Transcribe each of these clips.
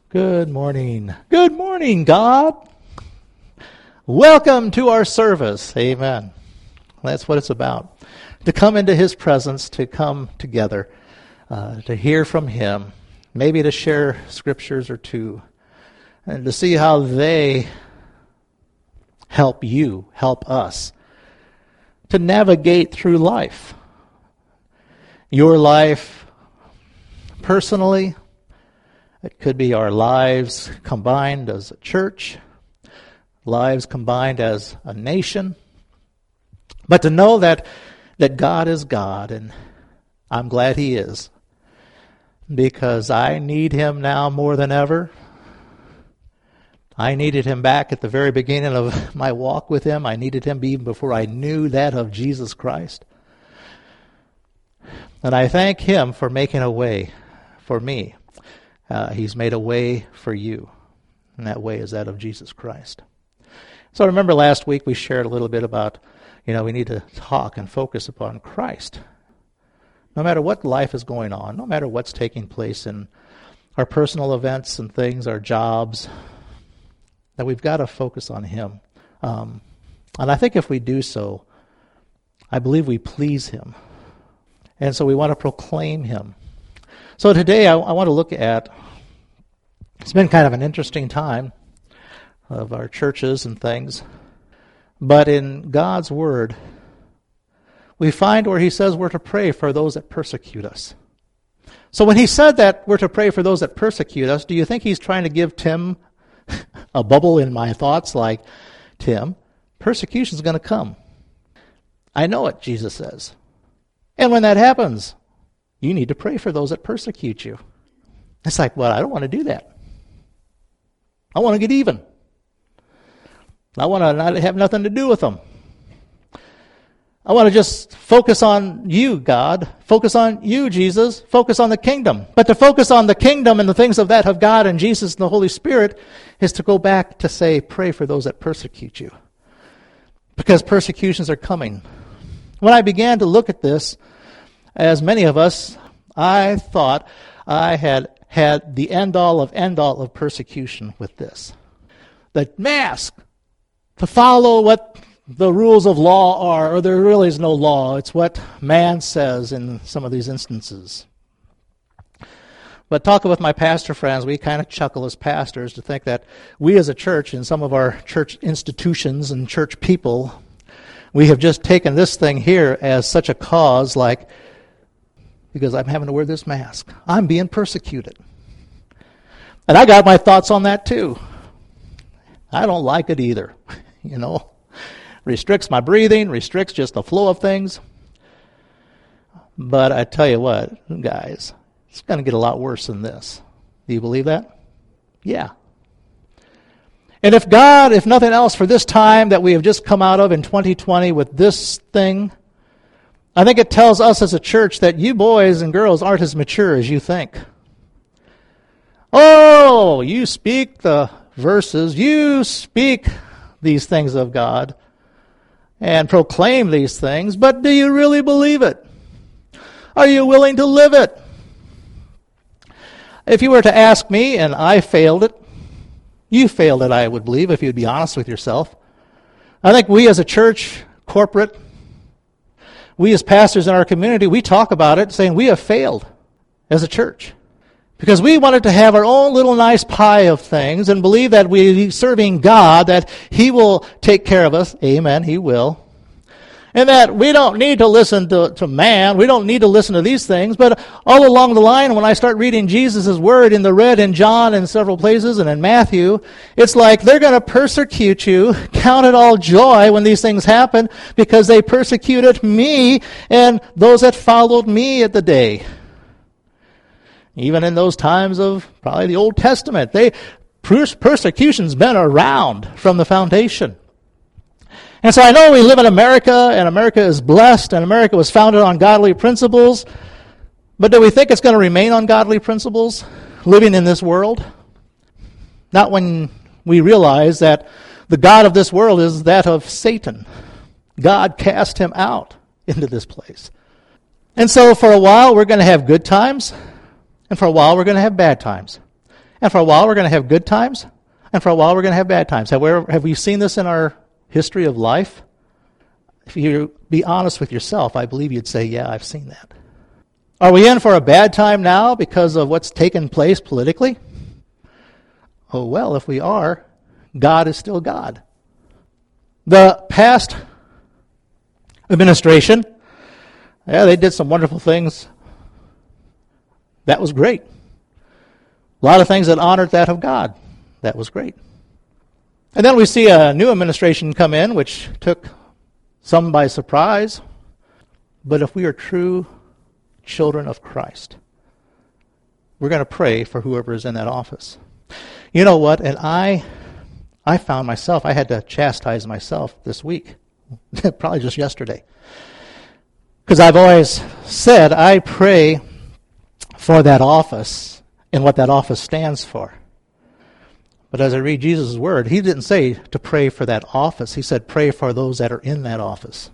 Good morning. Good morning, God. Welcome to our service. Amen. That's what it's about. To come into His presence, to come together, to hear from Him, maybe to share scriptures or two, and to see how they help you, help us, to navigate through life. Your life personally. It could be our lives combined as a church, lives combined as a nation. But to know that God is God, and I'm glad He is, because I need Him now more than ever. I needed Him back at the very beginning of my walk with Him. I needed Him even before I knew that of Jesus Christ. And I thank Him for making a way for me. He's made a way for you, and that way is that of Jesus Christ. So I remember last week we shared a little bit about, we need to talk and focus upon Christ. No matter what life is going on, no matter what's taking place in our personal events and things, our jobs, that we've got to focus on Him. And I think if we do so, I believe we please Him. And so we want to proclaim Him. So today I want to look at, it's been kind of an interesting time of our churches and things, but in God's Word, we find where He says we're to pray for those that persecute us. So when He said that we're to pray for those that persecute us, do you think He's trying to give Tim a bubble in my thoughts like, Tim, persecution is going to come? I know it, Jesus says. And when that happens, you need to pray for those that persecute you. It's like, well, I don't want to do that. I want to get even. I want to not have nothing to do with them. I want to just focus on you, God. Focus on you, Jesus. Focus on the kingdom. But to focus on the kingdom and the things of that of God and Jesus and the Holy Spirit is to go back to say, pray for those that persecute you. Because persecutions are coming. When I began to look at this, as many of us, I thought I had the end-all of persecution with this. The mask, to follow what the rules of law are, or there really is no law. It's what man says in some of these instances. But talking with my pastor friends, we kind of chuckle as pastors to think that we as a church, in some of our church institutions and church people, we have just taken this thing here as such a cause, like, because I'm having to wear this mask. I'm being persecuted. And I got my thoughts on that too. I don't like it either. Restricts my breathing, restricts just the flow of things. But I tell you what, guys, it's going to get a lot worse than this. Do you believe that? Yeah. And if God, if nothing else, for this time that we have just come out of in 2020 with this thing, I think it tells us as a church that you boys and girls aren't as mature as you think. Oh, you speak the verses, you speak these things of God and proclaim these things, but do you really believe it? Are you willing to live it? If you were to ask me, and I failed it, you failed it, I would believe, if you'd be honest with yourself. I think we as a church, corporate, we as pastors in our community, we talk about it saying we have failed as a church. Because we wanted to have our own little nice pie of things and believe that we're serving God, that He will take care of us. Amen, He will. And that we don't need to listen to man. We don't need to listen to these things. But all along the line, when I start reading Jesus' word in the red in John and several places and in Matthew, it's like they're going to persecute you. Count it all joy when these things happen because they persecuted me and those that followed me at the day. Even in those times of probably the Old Testament, persecution's been around from the foundation. And so I know we live in America, and America is blessed, and America was founded on godly principles, but do we think it's going to remain on godly principles, living in this world? Not when we realize that the God of this world is that of Satan. God cast him out into this place. And so for a while we're going to have good times, and for a while we're going to have bad times. And for a while we're going to have good times, and for a while we're going to have bad times. Have we seen this in our history of life? If you be honest with yourself, I believe you'd say, yeah, I've seen that. Are we in for a bad time now because of what's taken place politically? Oh, well, if we are, God is still God. The past administration, yeah, they did some wonderful things. That was great. A lot of things that honored that of God. That was great. And then we see a new administration come in, which took some by surprise. But if we are true children of Christ, we're going to pray for whoever is in that office. You know what? And I found myself, I had to chastise myself this week, probably just yesterday. Because I've always said I pray for that office and what that office stands for. But as I read Jesus' word, he didn't say to pray for that office. He said pray for those that are in that office.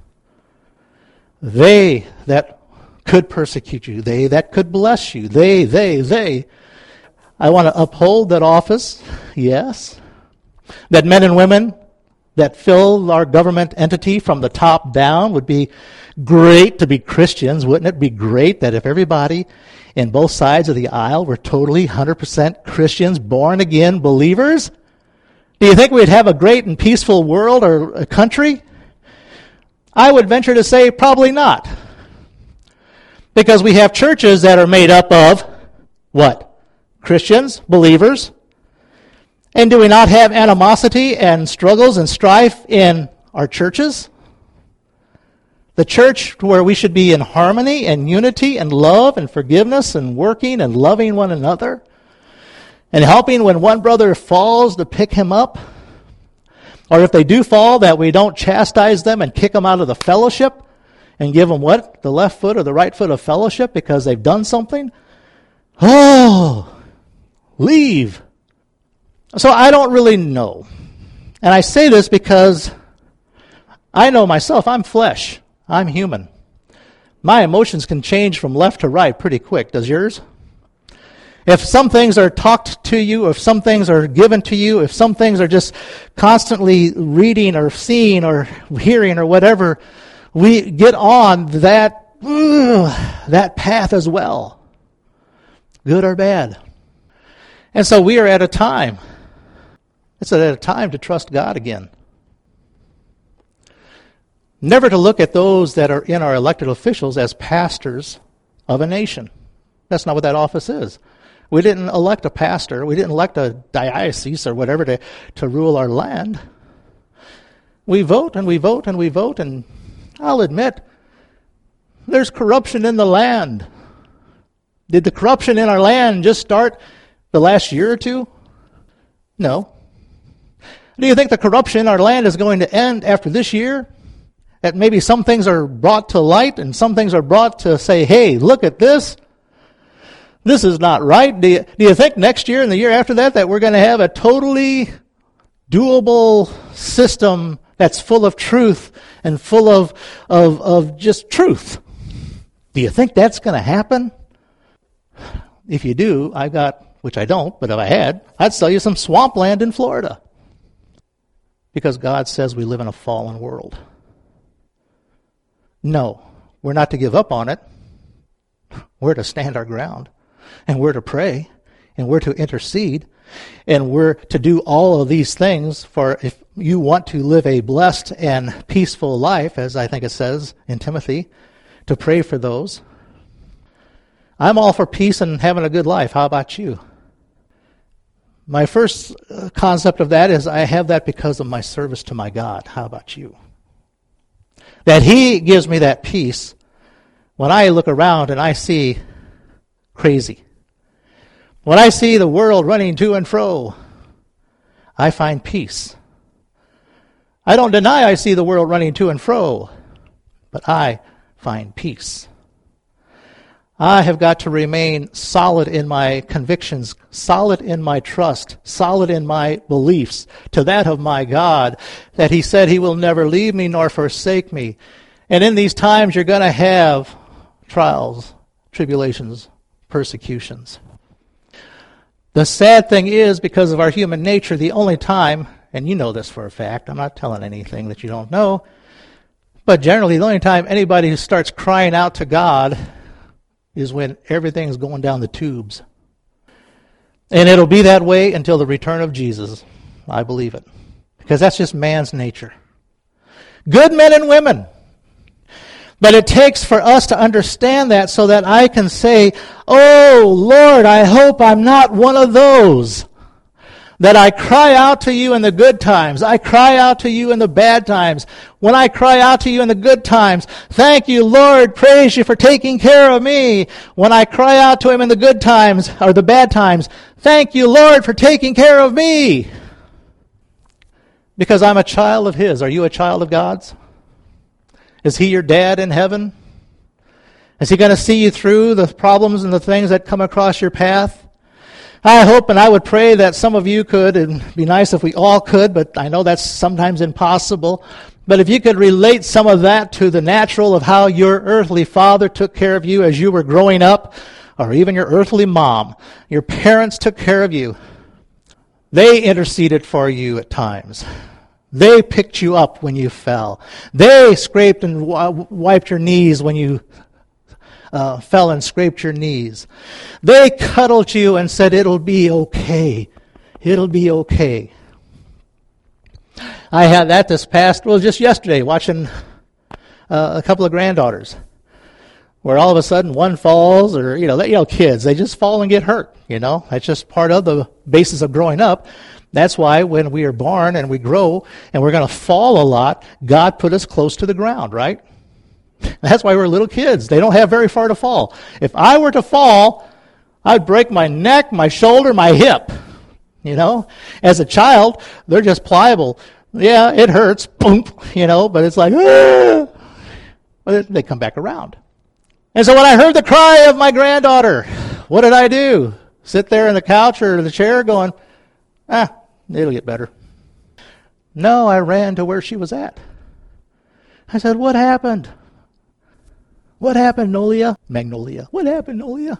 They that could persecute you. They that could bless you. They. I want to uphold that office, yes. That men and women that fill our government entity from the top down would be great to be Christians. Wouldn't it be great that if everybody in both sides of the aisle were totally 100% Christians, born again believers? Do you think we'd have a great and peaceful world or a country? I would venture to say probably not. Because we have churches that are made up of what? Christians, believers. And do we not have animosity and struggles and strife in our churches? The church where we should be in harmony and unity and love and forgiveness and working and loving one another and helping when one brother falls to pick him up. Or if they do fall, that we don't chastise them and kick them out of the fellowship and give them what? The left foot or the right foot of fellowship because they've done something? Oh, leave. So I don't really know. And I say this because I know myself. I'm flesh. I'm human. My emotions can change from left to right pretty quick. Does yours? If some things are talked to you, if some things are given to you, if some things are just constantly reading or seeing or hearing or whatever, we get on that path as well, good or bad. And so we are at a time. It's at a time to trust God again. Never to look at those that are in our elected officials as pastors of a nation. That's not what that office is. We didn't elect a pastor. We didn't elect a diocese or whatever to rule our land. We vote and we vote and we vote, and I'll admit, there's corruption in the land. Did the corruption in our land just start the last year or two? No. Do you think the corruption in our land is going to end after this year? That maybe some things are brought to light and some things are brought to say, hey, look at this. This is not right. Do you think next year and the year after that we're going to have a totally doable system that's full of truth and full of just truth? Do you think that's going to happen? If you do, which I don't, but if I had, I'd sell you some swampland in Florida. Because God says we live in a fallen world. No, we're not to give up on it. We're to stand our ground. And we're to pray. And we're to intercede. And we're to do all of these things for if you want to live a blessed and peaceful life, as I think it says in Timothy, to pray for those. I'm all for peace and having a good life. How about you? My first concept of that is I have that because of my service to my God. How about you? That He gives me that peace when I look around and I see crazy. When I see the world running to and fro, I find peace. I don't deny I see the world running to and fro, but I find peace. I have got to remain solid in my convictions, solid in my trust, solid in my beliefs to that of my God, that He said He will never leave me nor forsake me. And in these times you're going to have trials, tribulations, persecutions. The sad thing is, because of our human nature, the only time, and you know this for a fact, I'm not telling anything that you don't know, but generally the only time anybody who starts crying out to God is when everything's going down the tubes. And it'll be that way until the return of Jesus. I believe it. Because that's just man's nature. Good men and women. But it takes for us to understand that so that I can say, oh, Lord, I hope I'm not one of those. That I cry out to you in the good times. I cry out to you in the bad times. When I cry out to you in the good times, thank you, Lord, praise you for taking care of me. When I cry out to him in the good times, or the bad times, thank you, Lord, for taking care of me. Because I'm a child of his. Are you a child of God's? Is he your dad in heaven? Is he going to see you through the problems and the things that come across your path? I hope and I would pray that some of you could, and it'd be nice if we all could, but I know that's sometimes impossible. But if you could relate some of that to the natural of how your earthly father took care of you as you were growing up, or even your earthly mom, your parents took care of you. They interceded for you at times. They picked you up when you fell. They scraped and wiped your knees when you fell and scraped your knees. They cuddled you and said, it'll be okay. It'll be okay. I had that just yesterday, watching a couple of granddaughters, where all of a sudden one falls, or, kids, they just fall and get hurt, That's just part of the basis of growing up. That's why when we are born and we grow and we're going to fall a lot, God put us close to the ground, right? That's why we're little kids. They don't have very far to fall. If I were to fall, I'd break my neck, my shoulder, my hip. As a child, they're just pliable. Yeah, it hurts, boom, but it's like, ah! But they come back around. And so when I heard the cry of my granddaughter, what did I do? Sit there in the couch or the chair going, it'll get better. No, I ran to where she was at. I said, what happened? What happened, Nolia? Magnolia. What happened, Nolia?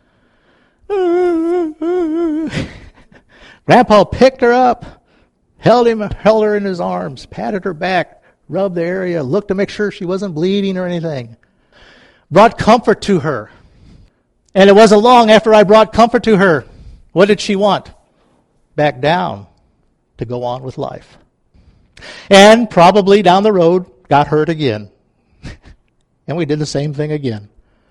Grandpa picked her up, held her in his arms, patted her back, rubbed the area, looked to make sure she wasn't bleeding or anything. Brought comfort to her. And it wasn't long after I brought comfort to her. What did she want? Back down to go on with life. And probably down the road, got hurt again. And we did the same thing again.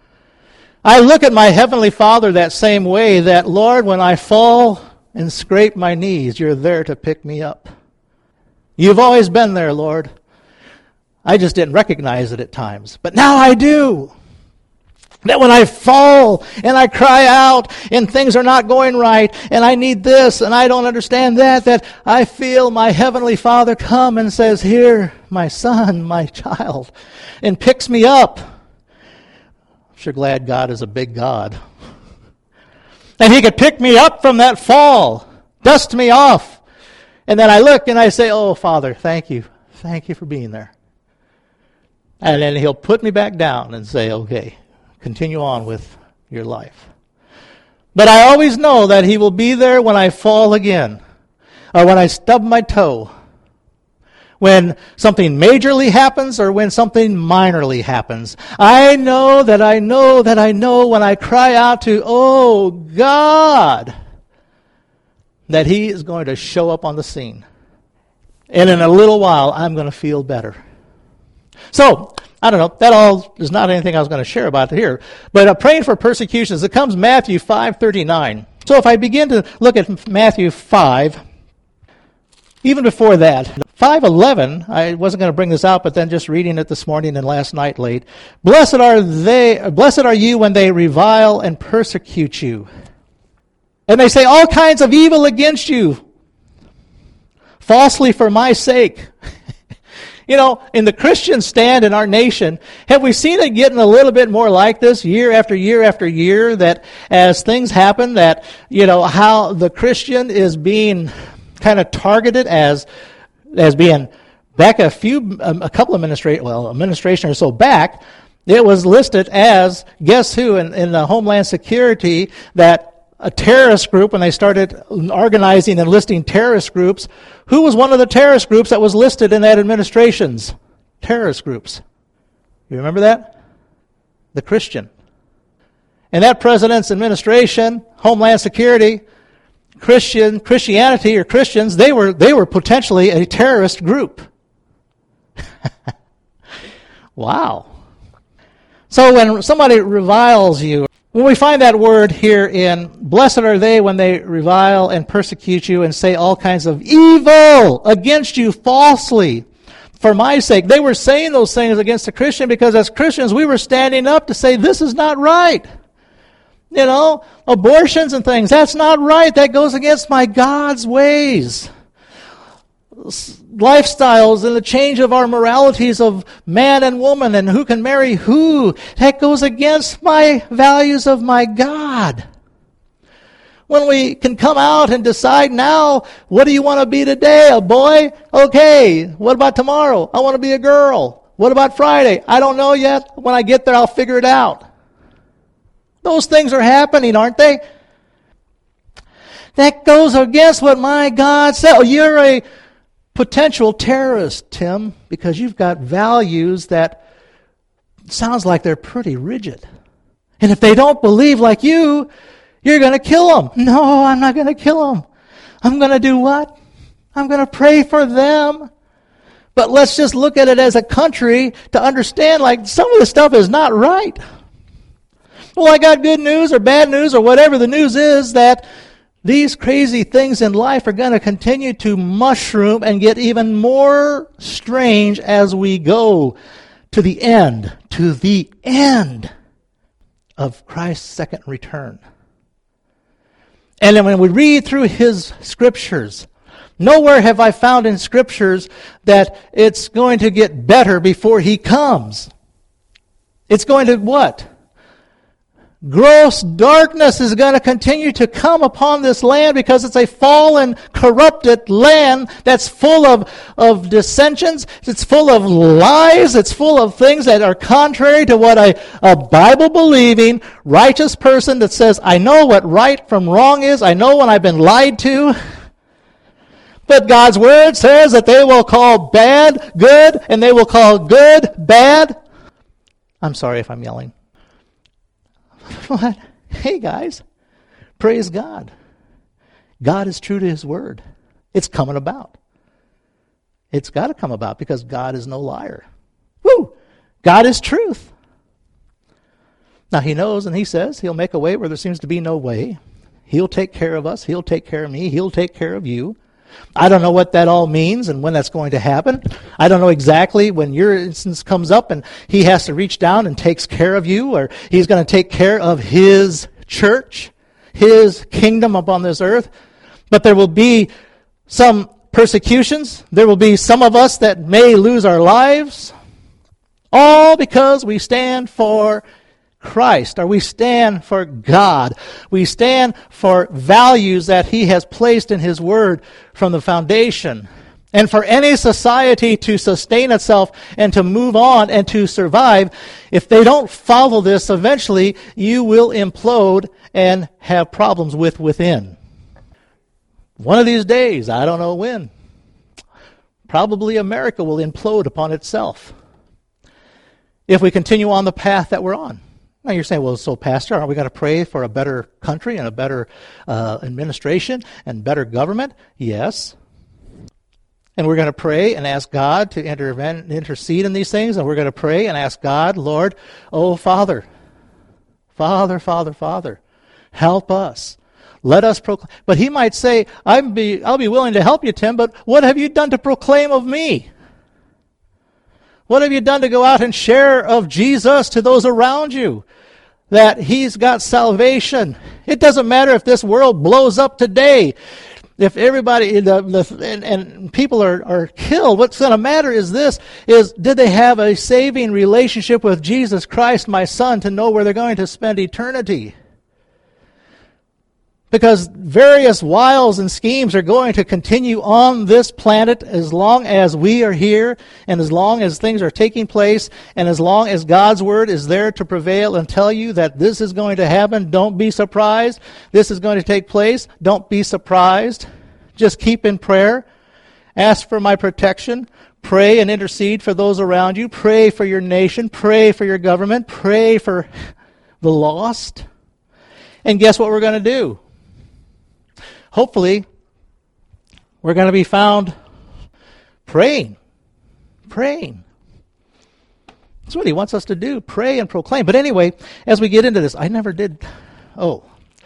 I look at my Heavenly Father that same way, that, Lord, when I fall and scrape my knees, you're there to pick me up. You've always been there, Lord. I just didn't recognize it at times. But now I do. That when I fall and I cry out and things are not going right and I need this and I don't understand that I feel my Heavenly Father come and says, here, my son, my child, and picks me up. I'm sure glad God is a big God. And he could pick me up from that fall, dust me off. And then I look and I say, oh, Father, thank you. Thank you for being there. And then he'll put me back down and say, okay, continue on with your life. But I always know that he will be there when I fall again, or when I stub my toe, when something majorly happens or when something minorly happens. I know when I cry out to, oh God, that he is going to show up on the scene. And in a little while, I'm going to feel better. So, I don't know, that all is not anything I was going to share about here. But praying for persecutions, it comes Matthew 5:39. So if I begin to look at Matthew 5, even before that, 5:11, I wasn't going to bring this out, but then just reading it this morning and last night late. Blessed are you when they revile and persecute you. And they say all kinds of evil against you, falsely for my sake. In the Christian stand in our nation, have we seen it getting a little bit more like this year after year after year, that as things happen, that, how the Christian is being kind of targeted as being back a couple administration or so back, it was listed as, guess who, in the Homeland Security, that a terrorist group, when they started organizing and listing terrorist groups, who was one of the terrorist groups that was listed in that administration's terrorist groups? You remember that? The Christian. And that president's administration, Homeland Security, Christianity or Christians, they were potentially a terrorist group. Wow. So when somebody reviles you, when we find that word here in, blessed are they when they revile and persecute you and say all kinds of evil against you falsely for my sake. They were saying those things against the Christian because as Christians we were standing up to say this is not right. You know, abortions and things, that's not right. That goes against my God's ways. Lifestyles and the change of our moralities of man and woman and who can marry who, that goes against my values of my God. When we can come out and decide now, what do you want to be today? A boy? Okay. What about tomorrow? I want to be a girl. What about Friday? I don't know yet. When I get there, I'll figure it out. Those things are happening, aren't they? That goes against what my God said. Oh, you're a potential terrorist, Tim, because you've got values that sounds like they're pretty rigid. And if they don't believe like you, you're going to kill them. No, I'm not going to kill them. I'm going to do what? I'm going to pray for them. But let's just look at it as a country to understand like some of the stuff is not right. Well, I got good news or bad news or whatever the news is that these crazy things in life are going to continue to mushroom and get even more strange as we go to the end of Christ's second return. And then when we read through his scriptures, nowhere have I found in scriptures that it's going to get better before he comes. It's going to what? Gross darkness is going to continue to come upon this land because it's a fallen, corrupted land that's full of dissensions. It's full of lies. It's full of things that are contrary to what a Bible-believing, righteous person that says, I know what right from wrong is. I know when I've been lied to. But God's Word says that they will call bad good and they will call good bad. I'm sorry if I'm yelling. What? Hey guys, praise God. God is true to his word. It's coming about. It's got to come about because God is no liar. Woo! God is truth. Now he knows and he says he'll make a way where there seems to be no way. He'll take care of us. He'll take care of me. He'll take care of you. I don't know what that all means and when that's going to happen. I don't know exactly when your instance comes up and he has to reach down and takes care of you, or he's going to take care of his church, his kingdom upon this earth. But there will be some persecutions. There will be some of us that may lose our lives, all because we stand for Christ, or we stand for God. We stand for values that he has placed in his word from the foundation. And for any society to sustain itself and to move on and to survive, if they don't follow this, eventually you will implode and have problems within. One of these days, I don't know when, probably America will implode upon itself if we continue on the path that we're on. Now you're saying, well, so Pastor, aren't we going to pray for a better country and a better administration and better government? Yes. And we're going to pray and ask God to intercede in these things. And we're going to pray and ask God, Lord, oh, Father, help us. Let us proclaim. But he might say, I'll be willing to help you, Tim, but what have you done to proclaim of me? What have you done to go out and share of Jesus to those around you? That he's got salvation. It doesn't matter if this world blows up today. If everybody and people are killed, what's going to matter is this, is did they have a saving relationship with Jesus Christ, my son, to know where they're going to spend eternity? Because various wiles and schemes are going to continue on this planet as long as we are here, and as long as things are taking place, and as long as God's word is there to prevail and tell you that this is going to happen. Don't be surprised. This is going to take place. Don't be surprised. Just keep in prayer. Ask for my protection. Pray and intercede for those around you. Pray for your nation. Pray for your government. Pray for the lost. And guess what we're going to do? Hopefully, we're going to be found praying. Praying. That's what he wants us to do. Pray and proclaim. But anyway, as we get into this, I never did. So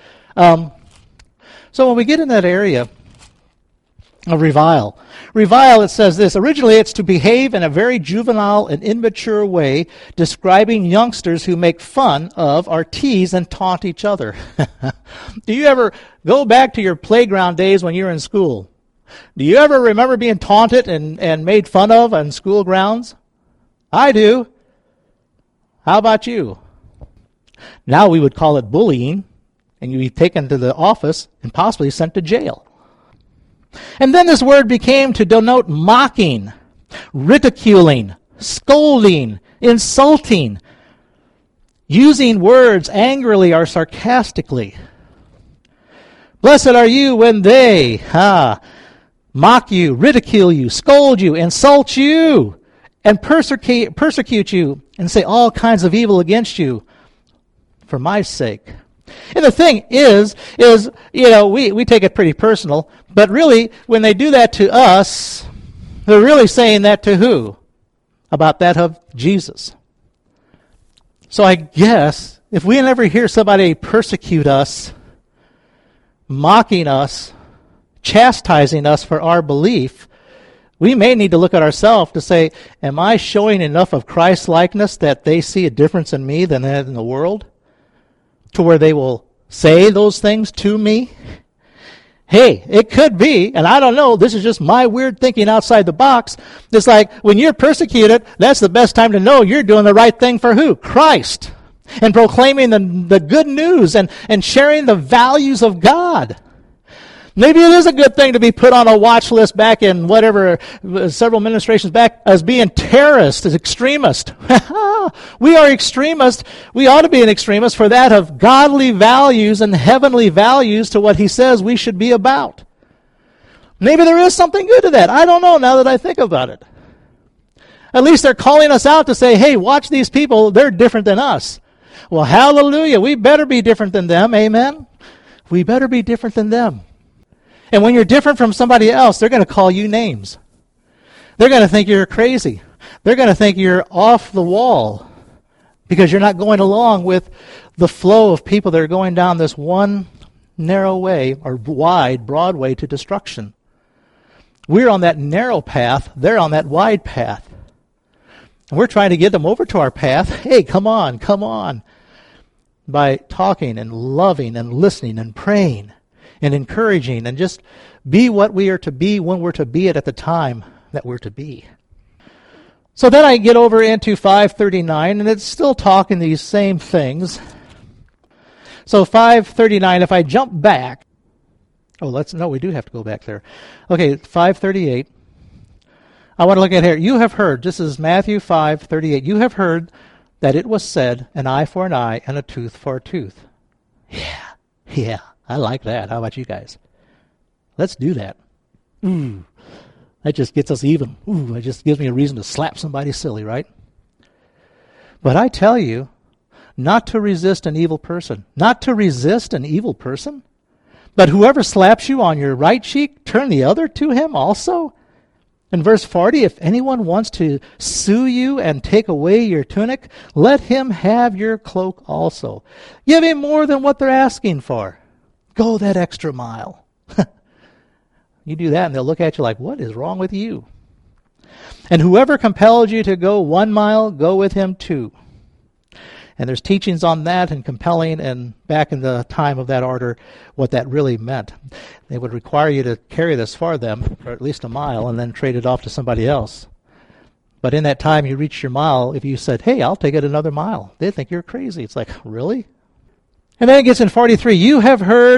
when we get in that area of revile, it says this. Originally, it's to behave in a very juvenile and immature way, describing youngsters who make fun of or tease and taunt each other. Do you ever go back to your playground days when you were in school? Do you ever remember being taunted and made fun of on school grounds? I do. How about you? Now we would call it bullying, and you'd be taken to the office and possibly sent to jail. And then this word became to denote mocking, ridiculing, scolding, insulting, using words angrily or sarcastically. Blessed are you when they mock you, ridicule you, scold you, insult you, and persecute you, and say all kinds of evil against you for my sake. And the thing is, we take it pretty personal, but really, when they do that to us, they're really saying that to who? About that of Jesus. So I guess, if we never hear somebody persecute us, mocking us, chastising us for our belief, we may need to look at ourselves to say, am I showing enough of Christ-likeness that they see a difference in me than in the world? To where they will say those things to me? Hey, it could be, and I don't know, this is just my weird thinking outside the box. It's like, when you're persecuted, that's the best time to know you're doing the right thing for who? Christ. And proclaiming the good news and sharing the values of God. Maybe it is a good thing to be put on a watch list back in several administrations back as being terrorists, as extremists. We are extremists. We ought to be an extremist for that of godly values and heavenly values to what he says we should be about. Maybe there is something good to that. I don't know now that I think about it. At least they're calling us out to say, hey, watch these people. They're different than us. Well, hallelujah. We better be different than them. Amen. We better be different than them. And when you're different from somebody else, they're going to call you names. They're going to think you're crazy. They're going to think you're off the wall because you're not going along with the flow of people that are going down this one narrow way or wide, broad way to destruction. We're on that narrow path. They're on that wide path. And we're trying to get them over to our path. Hey, come on, come on. By talking and loving and listening and praying and encouraging, and just be what we are to be when we're to be it at the time that we're to be. So then I get over into 539, and it's still talking these same things. So 539, if I jump back, we do have to go back there. Okay, 538. I want to look at here. You have heard, this is Matthew 5:38. You have heard that it was said, an eye for an eye and a tooth for a tooth. Yeah. I like that. How about you guys? Let's do that. Ooh, that just gets us even. Ooh, it just gives me a reason to slap somebody silly, right? But I tell you, not to resist an evil person. Not to resist an evil person? But whoever slaps you on your right cheek, turn the other to him also. In verse 40, if anyone wants to sue you and take away your tunic, let him have your cloak also. Give him more than what they're asking for. Go that extra mile. You do that and they'll look at you like, what is wrong with you? And whoever compels you to go 1 mile, go with him 2. And there's teachings on that and compelling, and back in the time of that order, what that really meant. They would require you to carry this for them for at least 1 mile and then trade it off to somebody else. But in that time you reached your mile, if you said, hey, I'll take it another mile, they'd think you're crazy. It's like, really? And then it gets in 43, you have heard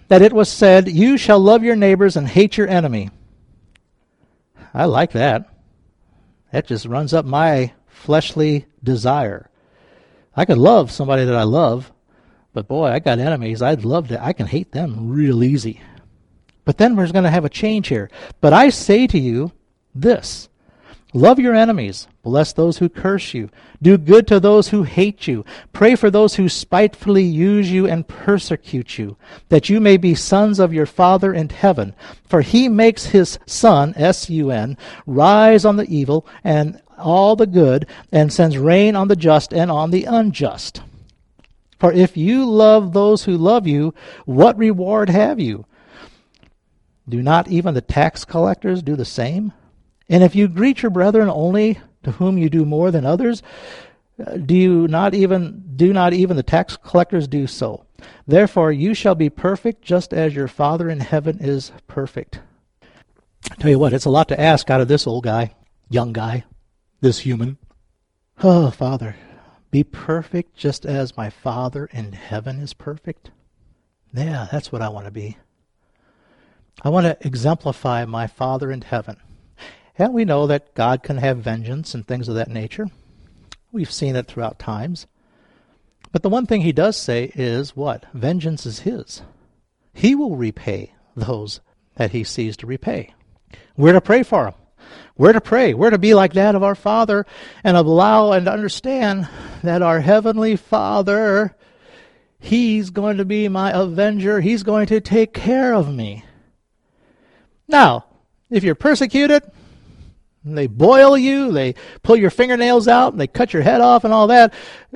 that it was said, you shall love your neighbors and hate your enemy. I like that. That just runs up my fleshly desire. I could love somebody that I love, but boy, I got enemies. I can hate them real easy. But then we're going to have a change here. But I say to you this, love your enemies, bless those who curse you, do good to those who hate you, pray for those who spitefully use you and persecute you, that you may be sons of your Father in heaven. For he makes his sun, S-U-N, rise on the evil and all the good, and sends rain on the just and on the unjust. For if you love those who love you, what reward have you? Do not even the tax collectors do the same? And if you greet your brethren only, to whom you do more than others, do not even the tax collectors do so? Therefore you shall be perfect, just as your Father in heaven is perfect. I tell you what, it's a lot to ask out of this old guy, young guy, this human. Oh, Father, be perfect just as my Father in heaven is perfect. Yeah, that's what I want to be. I want to exemplify my Father in heaven. And we know that God can have vengeance and things of that nature. We've seen it throughout times. But the one thing he does say is what? Vengeance is his. He will repay those that he sees to repay. We're to pray for them. We're to pray. We're to be like that of our Father and allow and understand that our Heavenly Father, he's going to be my avenger. He's going to take care of me. Now, if you're persecuted, they boil you, they pull your fingernails out, and they cut your head off and all that,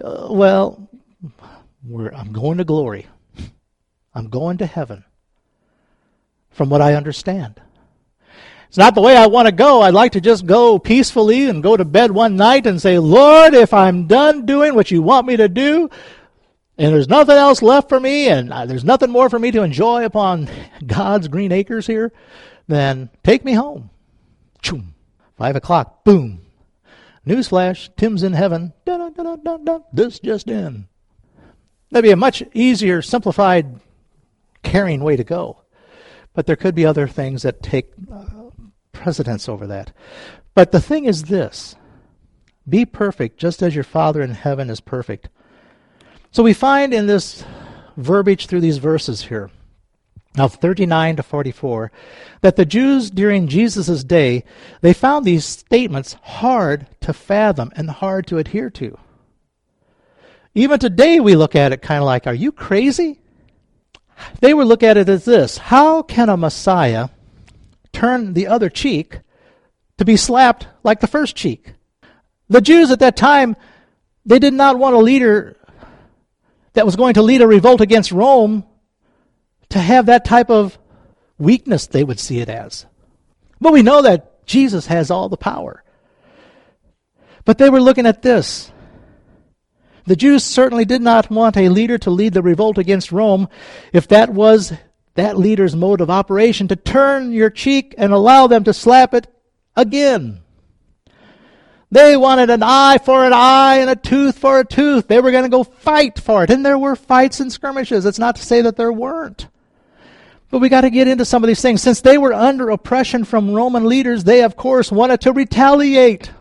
I'm going to glory. I'm going to heaven, from what I understand. It's not the way I want to go. I'd like to just go peacefully and go to bed one night and say, Lord, if I'm done doing what you want me to do, and there's nothing else left for me, and there's nothing more for me to enjoy upon God's green acres here, then take me home. Choom. 5 o'clock, boom. Newsflash, Tim's in heaven. Dun, dun, dun, dun, dun. This just in. That'd be a much easier, simplified, caring way to go. But there could be other things that take precedence over that. But the thing is this. Be perfect just as your Father in heaven is perfect. So we find in this verbiage through these verses here, of 39 to 44, that the Jews during Jesus' day, they found these statements hard to fathom and hard to adhere to. Even today we look at it kind of like, are you crazy? They would look at it as this: how can a Messiah turn the other cheek to be slapped like the first cheek? The Jews at that time, they did not want a leader that was going to lead a revolt against Rome to have that type of weakness, they would see it as. But we know that Jesus has all the power. But they were looking at this. The Jews certainly did not want a leader to lead the revolt against Rome if that was that leader's mode of operation, to turn your cheek and allow them to slap it again. They wanted an eye for an eye and a tooth for a tooth. They were going to go fight for it. And there were fights and skirmishes. It's not to say that there weren't. But we got to get into some of these things. Since they were under oppression from Roman leaders, they, of course, wanted to retaliate.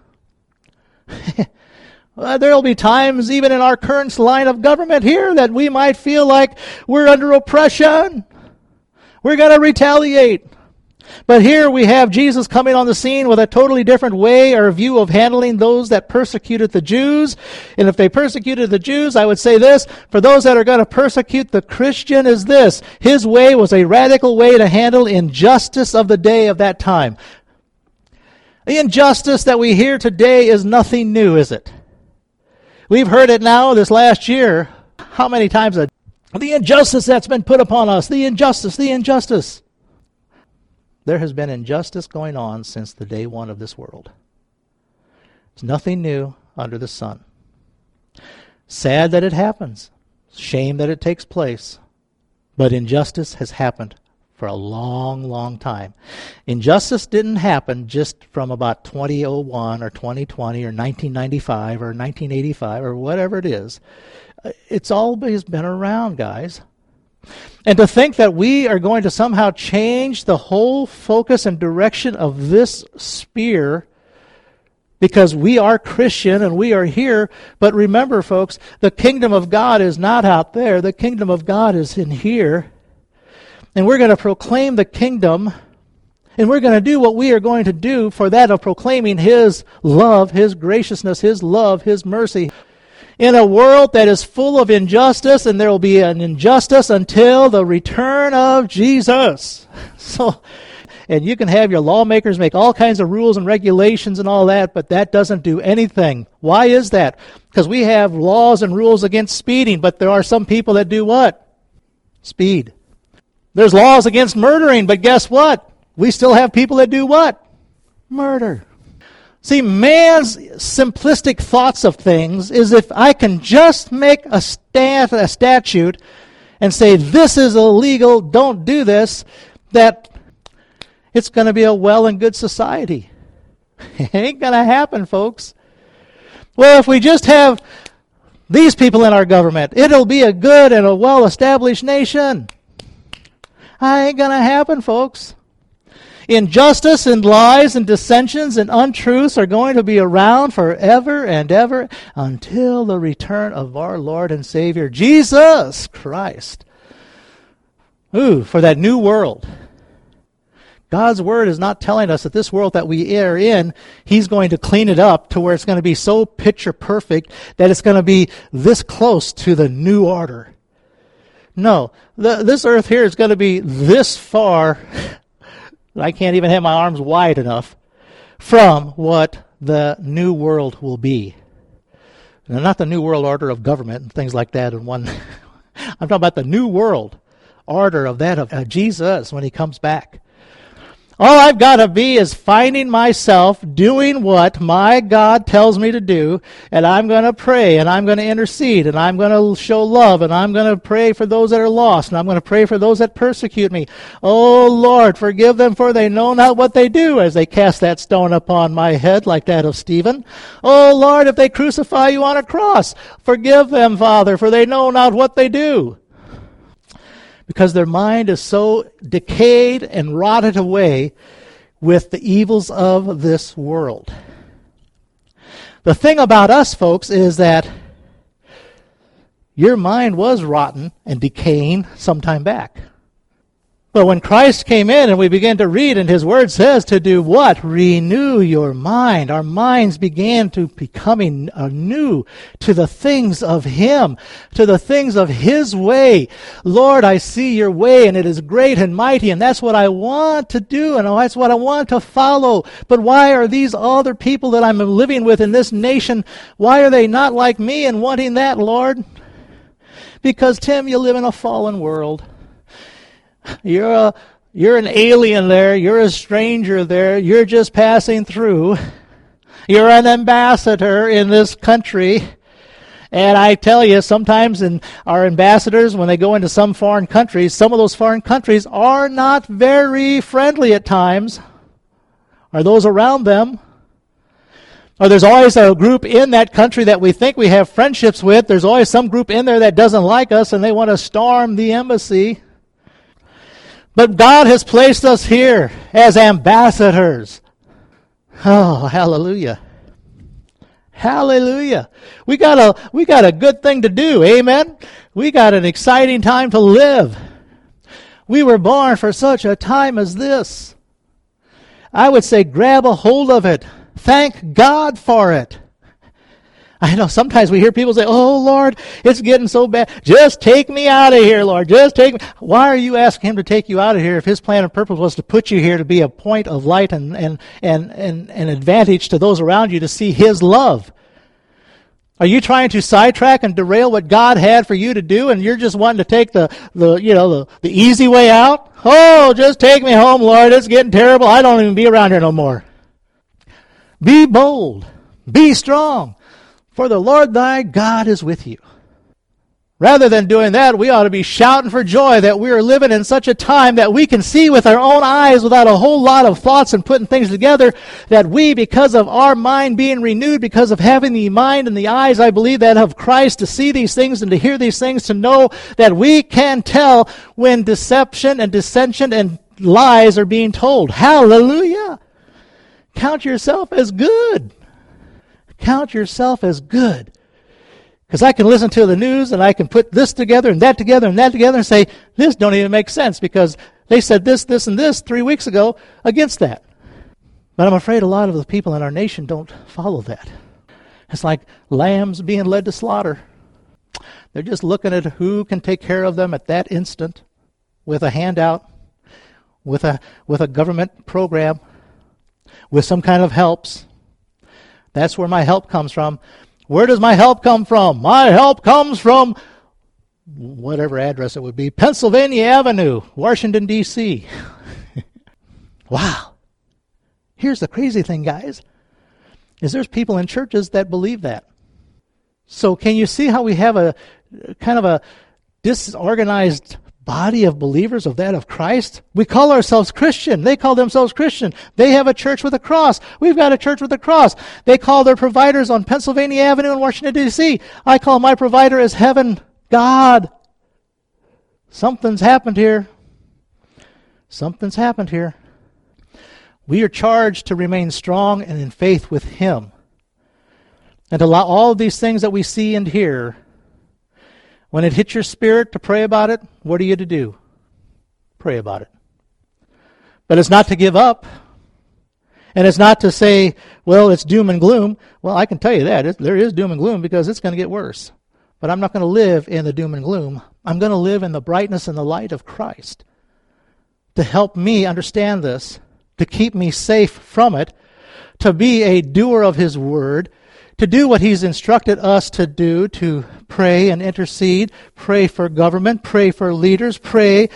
There'll be times, even in our current line of government here, that we might feel like we're under oppression. We're going to retaliate. But here we have Jesus coming on the scene with a totally different way or view of handling those that persecuted the Jews. And if they persecuted the Jews, I would say this: for those that are going to persecute the Christian is this: his way was a radical way to handle injustice of the day of that time. The injustice that we hear today is nothing new, is it? We've heard it now this last year. How many times? The injustice that's been put upon us. The injustice, the injustice. There has been injustice going on since the day one of this world. It's nothing new under the sun. Sad that it happens. Shame that it takes place. But injustice has happened for a long, long time. Injustice didn't happen just from about 2001 or 2020 or 1995 or 1985 or whatever it is. It's always been around, guys. And to think that we are going to somehow change the whole focus and direction of this sphere because we are Christian and we are here. But remember, folks, the kingdom of God is not out there. The kingdom of God is in here. And we're going to proclaim the kingdom, and we're going to do what we are going to do for that of proclaiming His love, His graciousness, His love, His mercy. In a world that is full of injustice, and there will be an injustice until the return of Jesus. And you can have your lawmakers make all kinds of rules and regulations and all that, but that doesn't do anything. Why is that? Because we have laws and rules against speeding, but there are some people that do what? Speed. There's laws against murdering, but guess what? We still have people that do what? Murder. See, man's simplistic thoughts of things is if I can just make a statute and say this is illegal, don't do this, that it's going to be a well and good society. It ain't going to happen, folks. Well, if we just have these people in our government, it'll be a good and a well-established nation. Ain't going to happen, folks. Injustice and lies and dissensions and untruths are going to be around forever and ever until the return of our Lord and Savior, Jesus Christ. For that new world. God's Word is not telling us that this world that we are in, He's going to clean it up to where it's going to be so picture perfect that it's going to be this close to the new order. No, this earth here is going to be this far. I can't even have my arms wide enough from what the new world will be. Now, not the new world order of government and things like that. I'm talking about the new world order of that of Jesus when He comes back. All I've got to be is finding myself doing what my God tells me to do, and I'm going to pray, and I'm going to intercede, and I'm going to show love, and I'm going to pray for those that are lost, and I'm going to pray for those that persecute me. Oh, Lord, forgive them, for they know not what they do, as they cast that stone upon my head like that of Stephen. Oh, Lord, if they crucify you on a cross, forgive them, Father, for they know not what they do. Because their mind is so decayed and rotted away with the evils of this world. The thing about us, folks, is that your mind was rotten and decaying some time back. But when Christ came in and we began to read, and His Word says to do what? Renew your mind. Our minds began to becoming anew to the things of Him, to the things of His way. Lord, I see your way, and it is great and mighty, and that's what I want to do, and that's what I want to follow. But why are these other people that I'm living with in this nation, why are they not like me and wanting that, Lord? Because, Tim, you live in a fallen world. You're an alien there. You're a stranger there. You're just passing through. You're an ambassador in this country. And I tell you, sometimes in our ambassadors, when they go into some foreign countries, some of those foreign countries are not very friendly at times. Are those around them? Or there's always a group in that country that we think we have friendships with. There's always some group in there that doesn't like us and they want to storm the embassy. But God has placed us here as ambassadors. Oh, hallelujah. Hallelujah. We got a good thing to do. Amen. We got an exciting time to live. We were born for such a time as this. I would say grab a hold of it. Thank God for it. I know sometimes we hear people say, oh, Lord, it's getting so bad. Just take me out of here, Lord. Just take me. Why are you asking Him to take you out of here if His plan and purpose was to put you here to be a point of light and advantage to those around you to see His love? Are you trying to sidetrack and derail what God had for you to do, and you're just wanting to take the easy way out? Oh, just take me home, Lord. It's getting terrible. I don't even be around here no more. Be bold. Be strong. For the Lord thy God is with you. Rather than doing that, we ought to be shouting for joy that we are living in such a time that we can see with our own eyes without a whole lot of thoughts and putting things together, that we, because of our mind being renewed, because of having the mind and the eyes, I believe, that of Christ, to see these things and to hear these things, to know that we can tell when deception and dissension and lies are being told. Hallelujah! Count yourself as good. Count yourself as good. Because I can listen to the news and I can put this together and that together and that together and say, this don't even make sense because they said this, this, and this 3 weeks ago against that. But I'm afraid a lot of the people in our nation don't follow that. It's like lambs being led to slaughter. They're just looking at who can take care of them at that instant with a handout, with a government program, with some kind of helps. That's where my help comes from. Where does my help come from? My help comes from whatever address it would be. Pennsylvania Avenue, Washington, D.C. Wow. Here's the crazy thing, guys, is there's people in churches that believe that. So can you see how we have a kind of a disorganized body of believers of that of Christ? We call ourselves Christian. They call themselves Christian. They have a church with a cross. We've got a church with a cross. They call their providers on Pennsylvania Avenue in Washington, D.C. I call my provider as heaven, God. Something's happened here. Something's happened here. We are charged to remain strong and in faith with Him. And to allow all of these things that we see and hear, when it hits your spirit to pray about it, what are you to do? Pray about it. But it's not to give up. And it's not to say, well, it's doom and gloom. Well, I can tell you that. There is doom and gloom because it's going to get worse. But I'm not going to live in the doom and gloom. I'm going to live in the brightness and the light of Christ to help me understand this, to keep me safe from it, to be a doer of His word, to do what He's instructed us to do, to pray and intercede, pray for government, pray for leaders, pray.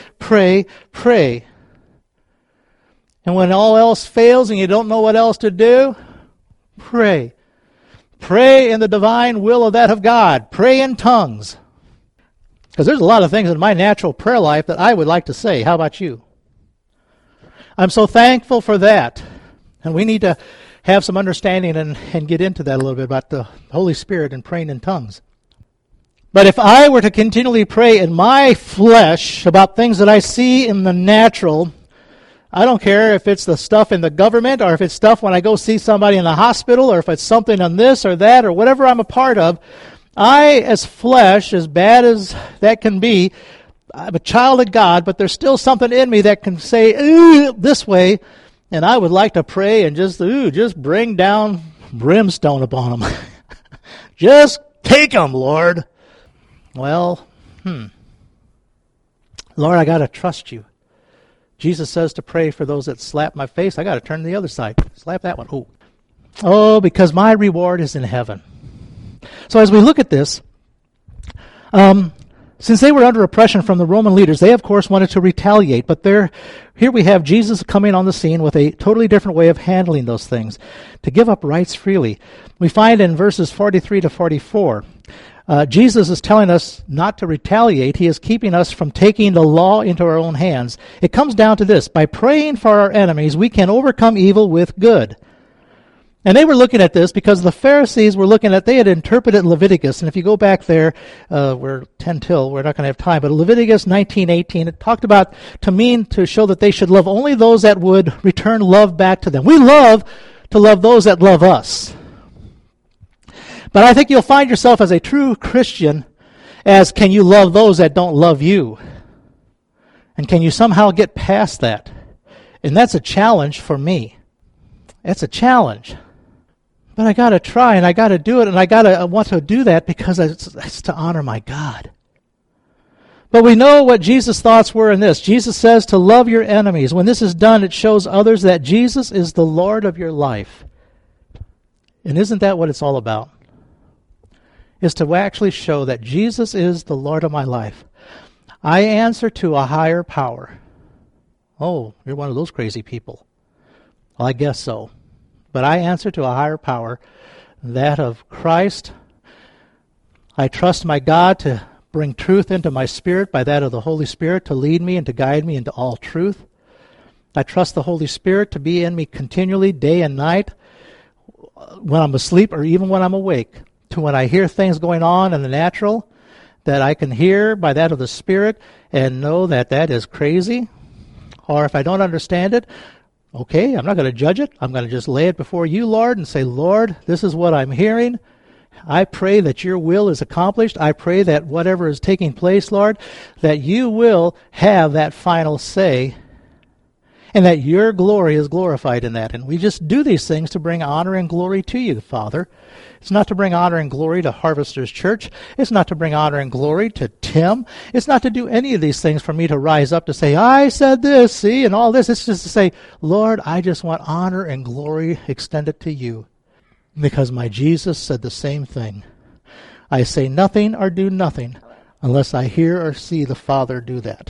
And when all else fails and you don't know what else to do, pray. Pray in the divine will of that of God. Pray in tongues. Because there's a lot of things in my natural prayer life that I would like to say. How about you? I'm so thankful for that. And we need to have some understanding and get into that a little bit about the Holy Spirit and praying in tongues. But if I were to continually pray in my flesh about things that I see in the natural, I don't care if it's the stuff in the government or if it's stuff when I go see somebody in the hospital or if it's something on this or that or whatever I'm a part of, I, as flesh, as bad as that can be, I'm a child of God, but there's still something in me that can say, this way, and I would like to pray and just bring down brimstone upon them. Just take them, Lord. Well, Lord, I got to trust you. Jesus says to pray for those that slap my face. I got to turn to the other side. Slap that one. Oh, because my reward is in heaven. So as we look at this, since they were under oppression from the Roman leaders, they, of course, wanted to retaliate. But here we have Jesus coming on the scene with a totally different way of handling those things, to give up rights freely. We find in verses 43 to 44, Jesus is telling us not to retaliate. He is keeping us from taking the law into our own hands. It comes down to this. By praying for our enemies, we can overcome evil with good. And they were looking at this because the Pharisees were looking at, they had interpreted Leviticus. And if you go back there, we're 10 till, we're not going to have time, but Leviticus 19:18, it talked about to show that they should love only those that would return love back to them. We love to love those that love us. But I think you'll find yourself as a true Christian as, can you love those that don't love you? And can you somehow get past that? And that's a challenge for me. It's a challenge. But I got to try, and I got to do it, and I want to do that because it's to honor my God. But we know what Jesus' thoughts were in this. Jesus says to love your enemies. When this is done, it shows others that Jesus is the Lord of your life. And isn't that what it's all about? Is to actually show that Jesus is the Lord of my life. I answer to a higher power. Oh, you're one of those crazy people. Well, I guess so. But I answer to a higher power, that of Christ. I trust my God to bring truth into my spirit by that of the Holy Spirit to lead me and to guide me into all truth. I trust the Holy Spirit to be in me continually, day and night, when I'm asleep or even when I'm awake, to when I hear things going on in the natural, that I can hear by that of the Spirit and know that that is crazy. Or if I don't understand it, okay, I'm not going to judge it. I'm going to just lay it before you, Lord, and say, Lord, this is what I'm hearing. I pray that your will is accomplished. I pray that whatever is taking place, Lord, that you will have that final say and that your glory is glorified in that. And we just do these things to bring honor and glory to you, Father. It's not to bring honor and glory to Harvesters Church. It's not to bring honor and glory to Tim. It's not to do any of these things for me to rise up to say, I said this, see, and all this. It's just to say, Lord, I just want honor and glory extended to you. Because my Jesus said the same thing. I say nothing or do nothing unless I hear or see the Father do that.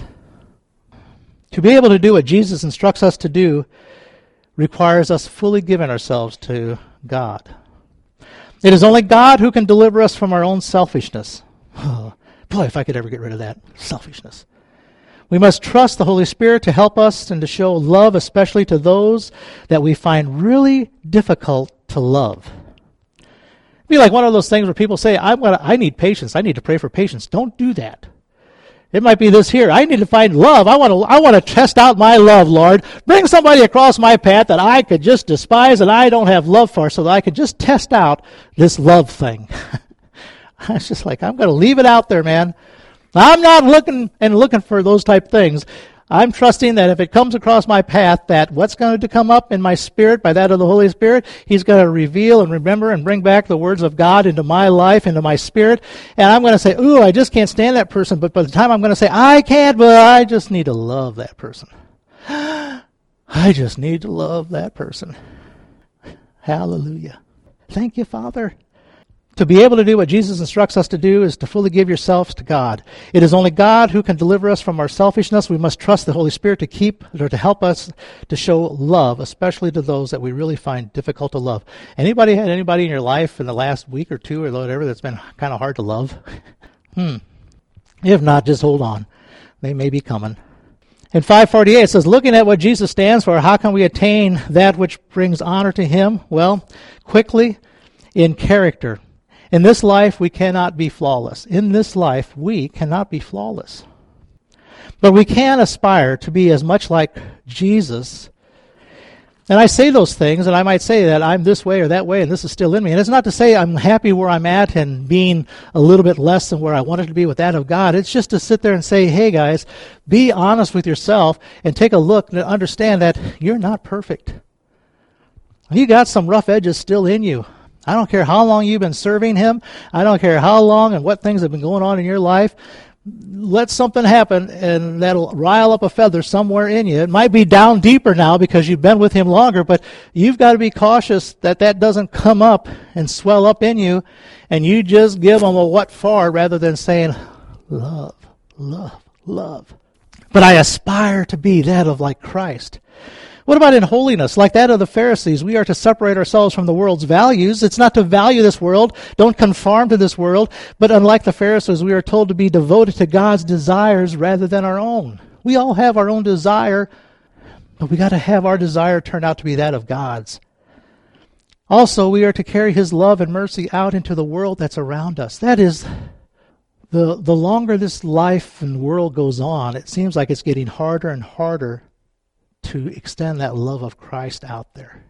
To be able to do what Jesus instructs us to do requires us fully giving ourselves to God. It is only God who can deliver us from our own selfishness. Oh, boy, if I could ever get rid of that selfishness. We must trust the Holy Spirit to help us and to show love, especially to those that we find really difficult to love. It'd be like one of those things where people say, I need patience. I need to pray for patience. Don't do that. It might be this here. I need to find love. I want to test out my love, Lord. Bring somebody across my path that I could just despise and I don't have love for, so that I could just test out this love thing. It's just like, I'm going to leave it out there, man. I'm not looking for those type things. I'm trusting that if it comes across my path, that what's going to come up in my spirit by that of the Holy Spirit, He's going to reveal and remember and bring back the words of God into my life, into my spirit. And I'm going to say, ooh, I just can't stand that person. But by the time I'm going to say, I can't, but I just need to love that person. I just need to love that person. Hallelujah. Thank you, Father. To be able to do what Jesus instructs us to do is to fully give yourselves to God. It is only God who can deliver us from our selfishness. We must trust the Holy Spirit to help us to show love, especially to those that we really find difficult to love. Anybody had anybody in your life in the last week or two or whatever that's been kind of hard to love? If not, just hold on. They may be coming. In 548, it says, looking at what Jesus stands for, how can we attain that which brings honor to Him? Well, quickly, in character. In this life, we cannot be flawless. In this life, we cannot be flawless. But we can aspire to be as much like Jesus. And I say those things, and I might say that I'm this way or that way, and this is still in me. And it's not to say I'm happy where I'm at and being a little bit less than where I wanted to be with that of God. It's just to sit there and say, hey, guys, be honest with yourself and take a look and understand that you're not perfect. You got some rough edges still in you. I don't care how long you've been serving Him. I don't care how long and what things have been going on in your life. Let something happen, and that'll rile up a feather somewhere in you. It might be down deeper now because you've been with Him longer, but you've got to be cautious that that doesn't come up and swell up in you, and you just give Him a what for rather than saying, love, love, love. But I aspire to be that of like Christ. What about in holiness? Like that of the Pharisees, we are to separate ourselves from the world's values. It's not to value this world, don't conform to this world, but unlike the Pharisees, we are told to be devoted to God's desires rather than our own. We all have our own desire, but we got to have our desire turn out to be that of God's. Also, we are to carry His love and mercy out into the world that's around us. That is, the longer this life and world goes on, it seems like it's getting harder and harder to extend that love of Christ out there.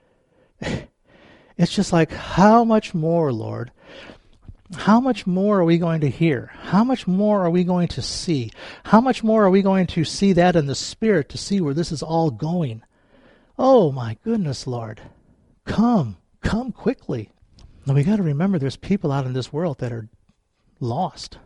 It's just like, how much more, Lord? How much more are we going to hear? How much more are we going to see? How much more are we going to see that in the Spirit to see where this is all going? Oh, my goodness, Lord. Come quickly. Now, we got to remember there's people out in this world that are lost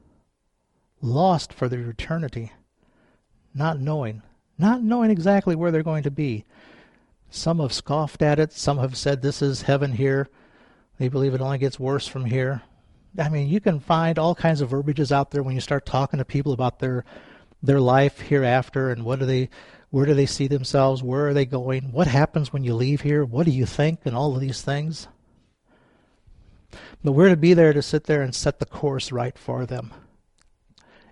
for their eternity, not knowing exactly where they're going to be. Some have scoffed at it. Some have said this is heaven here. They believe it only gets worse from here. I mean, you can find all kinds of verbiages out there when you start talking to people about their life hereafter and where do they see themselves, where are they going, what happens when you leave here, what do you think, and all of these things. But we're to be there to sit there and set the course right for them.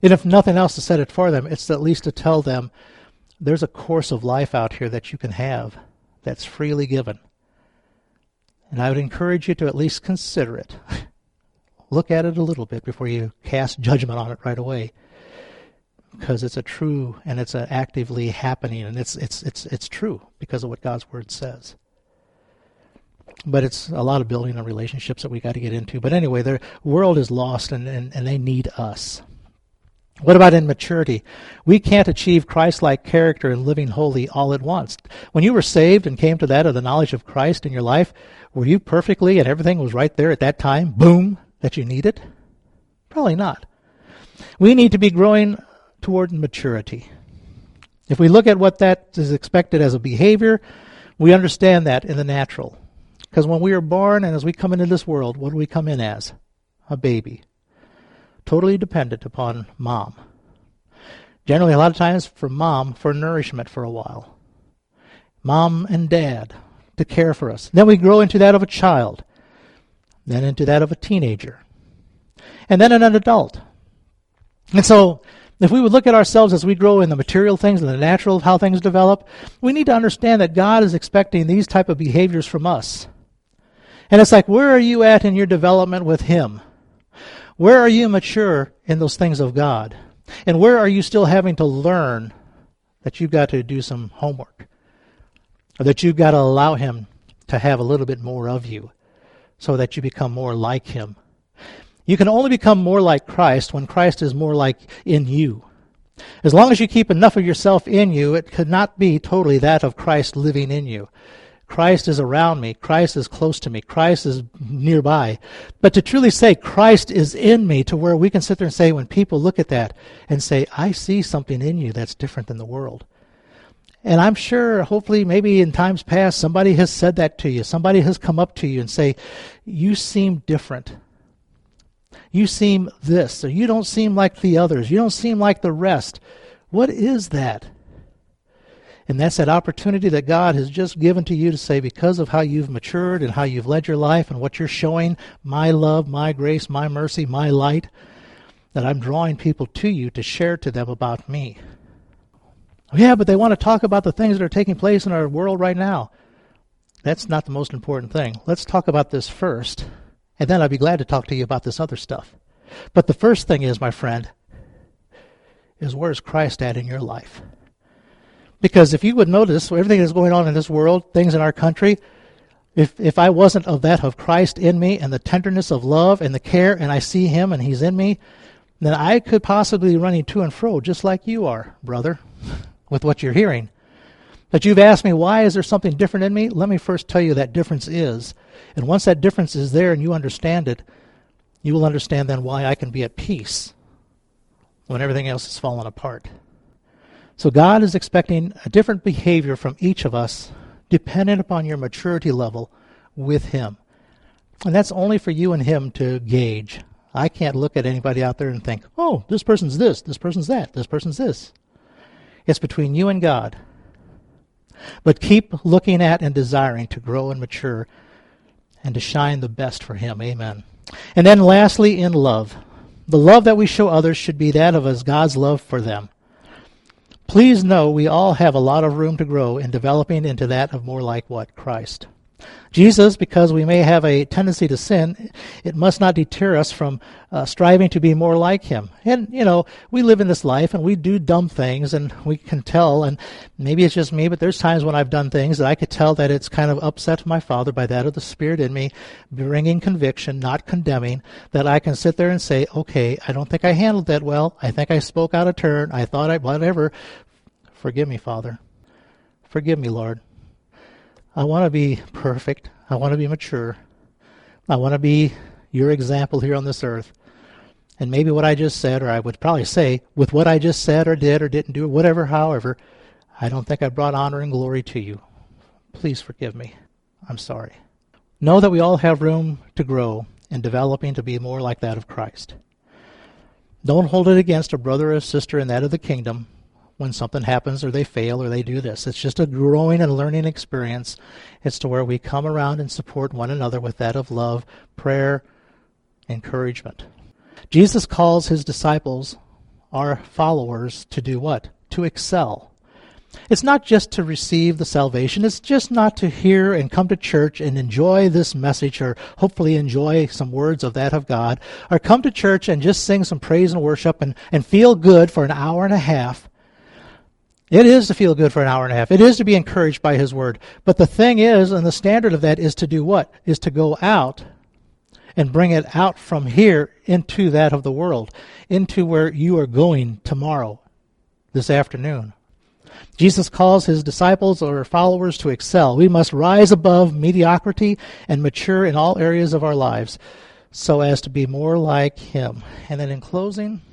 And if nothing else to set it for them, it's at least to tell them there's a course of life out here that you can have that's freely given. And I would encourage you to at least consider it. Look at it a little bit before you cast judgment on it right away. Because it's a true and it's an actively happening, and it's true because of what God's Word says. But it's a lot of building on relationships that we got to get into. But anyway, the world is lost and they need us. What about in maturity? We can't achieve Christ-like character and living holy all at once. When you were saved and came to that of the knowledge of Christ in your life, were you perfectly and everything was right there at that time, boom, that you needed? Probably not. We need to be growing toward maturity. If we look at what that is expected as a behavior, we understand that in the natural. Because when we are born and as we come into this world, what do we come in as? A baby. Totally dependent upon mom. Generally, a lot of times for mom, for nourishment for a while. Mom and dad to care for us. Then we grow into that of a child. Then into that of a teenager. And then an adult. And so, if we would look at ourselves as we grow in the material things and the natural of how things develop, we need to understand that God is expecting these type of behaviors from us. And it's like, where are you at in your development with Him? Where are you mature in those things of God? And where are you still having to learn that you've got to do some homework? Or that you've got to allow Him to have a little bit more of you so that you become more like Him? You can only become more like Christ when Christ is more like in you. As long as you keep enough of yourself in you, it could not be totally that of Christ living in you. Christ is around me. Christ is close to me. Christ is nearby. But to truly say Christ is in me, to where we can sit there and say, when people look at that and say, I see something in you that's different than the world. And I'm sure, hopefully, maybe in times past, somebody has said that to you. Somebody has come up to you and say, you seem different. You seem this, or you don't seem like the others. You don't seem like the rest. What is that? And that's that opportunity that God has just given to you to say, because of how you've matured and how you've led your life and what you're showing, my love, my grace, my mercy, my light, that I'm drawing people to you to share to them about me. Yeah, but they want to talk about the things that are taking place in our world right now. That's not the most important thing. Let's talk about this first, and then I'll be glad to talk to you about this other stuff. But the first thing is, my friend, is where's Christ at in your life? Because if you would notice, everything that's going on in this world, things in our country, if I wasn't of that of Christ in me and the tenderness of love and the care, and I see Him and He's in me, then I could possibly be running to and fro just like you are, brother, with what you're hearing. But you've asked me, why is there something different in me? Let me first tell you that difference is. And once that difference is there and you understand it, you will understand then why I can be at peace when everything else is falling apart. So God is expecting a different behavior from each of us dependent upon your maturity level with Him. And that's only for you and Him to gauge. I can't look at anybody out there and think, oh, this person's this person's that, this person's this. It's between you and God. But keep looking at and desiring to grow and mature and to shine the best for Him. Amen. And then lastly, in love. The love that we show others should be that of us, God's love for them. Please know we all have a lot of room to grow in developing into that of more like what? Christ. Jesus, because we may have a tendency to sin, it must not deter us from striving to be more like Him. And, we live in this life and we do dumb things and we can tell, and maybe it's just me, but there's times when I've done things that I could tell that it's kind of upset my Father by that of the Spirit in me, bringing conviction, not condemning, that I can sit there and say, okay, I don't think I handled that well. I think I spoke out of turn. I thought whatever. Forgive me, Father. Forgive me, Lord. I want to be perfect. I want to be mature. I want to be your example here on this earth. And maybe what I just said, or I would probably say, with what I just said or did or didn't do, whatever, however, I don't think I brought honor and glory to you. Please forgive me. I'm sorry. Know that we all have room to grow in developing to be more like that of Christ. Don't hold it against a brother or sister in that of the kingdom when something happens or they fail or they do this. It's just a growing and learning experience. It's to where we come around and support one another with that of love, prayer, encouragement. Jesus calls His disciples our followers to do what? To excel. It's not just to receive the salvation. It's just not to hear and come to church and enjoy this message, or hopefully enjoy some words of that of God, or come to church and just sing some praise and worship and feel good for an hour and a half. It is to feel good for an hour and a half. It is to be encouraged by His Word. But the thing is, and the standard of that is to do what? Is to go out and bring it out from here into that of the world, into where you are going tomorrow, this afternoon. Jesus calls His disciples or followers to excel. We must rise above mediocrity and mature in all areas of our lives so as to be more like Him. And then in closing,